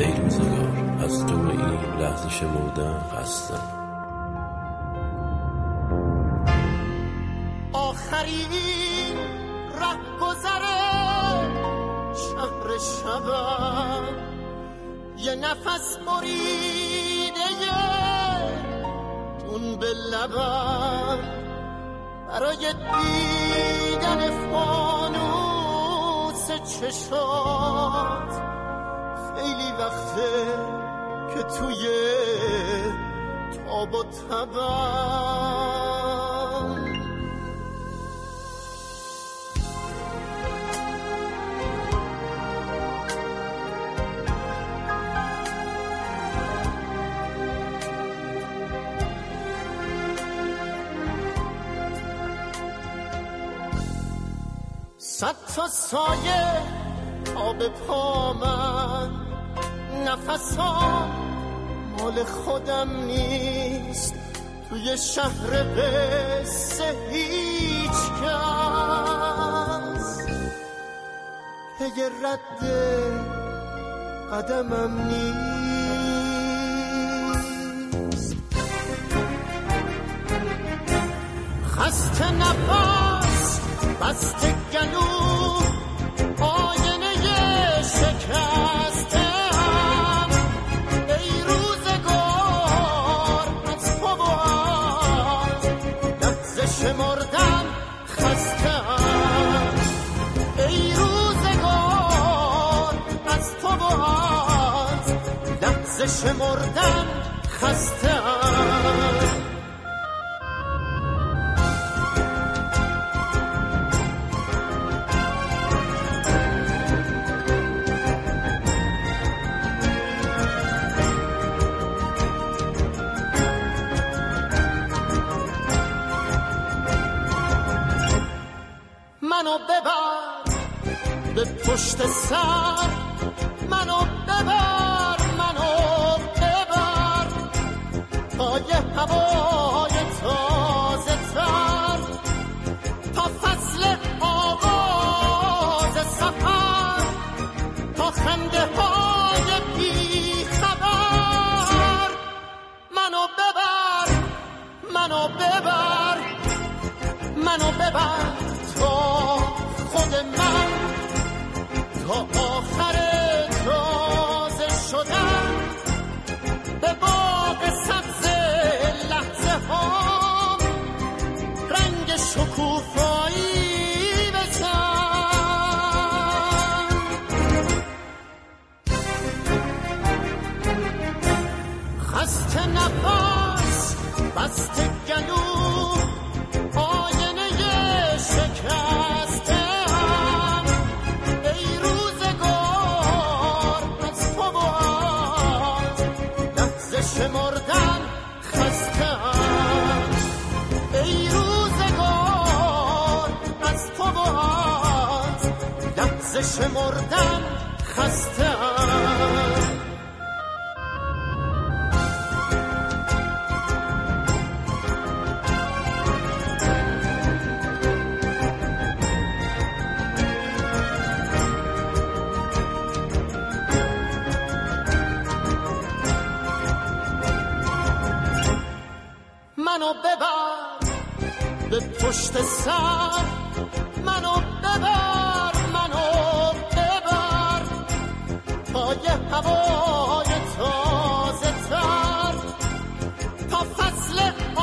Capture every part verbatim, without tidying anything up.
ای روزگار از تو این لحظه شمردن خستم. آخرین ره گذره شهر شبم، یه نفس بریده اون به لبم، برای دیدن فانوس چشات خیلی وقته که توی تاب و تبم. صد تا سایه تا به پا من، نفسام مال خودم نیست، توی شهر قصه هیچ کس پی رد قدمم نیست. خسته نفس بسته گلو آینه شکسته هم، ای روزگار از تو باز لحظه شمردن خسته هم، ای روزگار از تو باز لحظه شمردن خسته هم. منو ببر به پشت سر، منو ببر منو ببر تا یه هوای تازه تر، تا فصل آغاز سفر، تا خنده های بی خبر. منو ببر منو ببر منو ببر تا خود من، تا آخر تازه شدن به باغ سبز لحظه ها رنگ شکوفایی بزن. خسته نفس بسته گلو شکسته هم، ای روزگار از تو باز لحظه شمردن خسته هم، ای روزگار از تو باز لحظه شمردن خسته هم. منو ببر به پشت سر، منو ببر منو ببر تا یه هوای تازه تر، تا فصل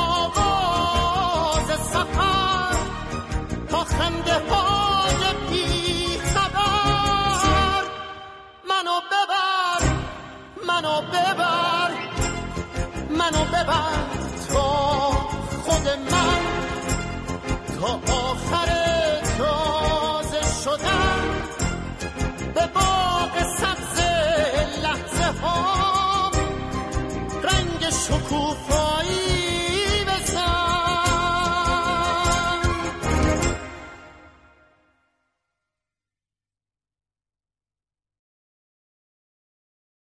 آغاز سفر، تا خنده های بی خبر. منو ببر منو ببر منو ببر تا خود من، تا آخر تازه شدن به باغ سبز لحظه ها رنگ شکوفا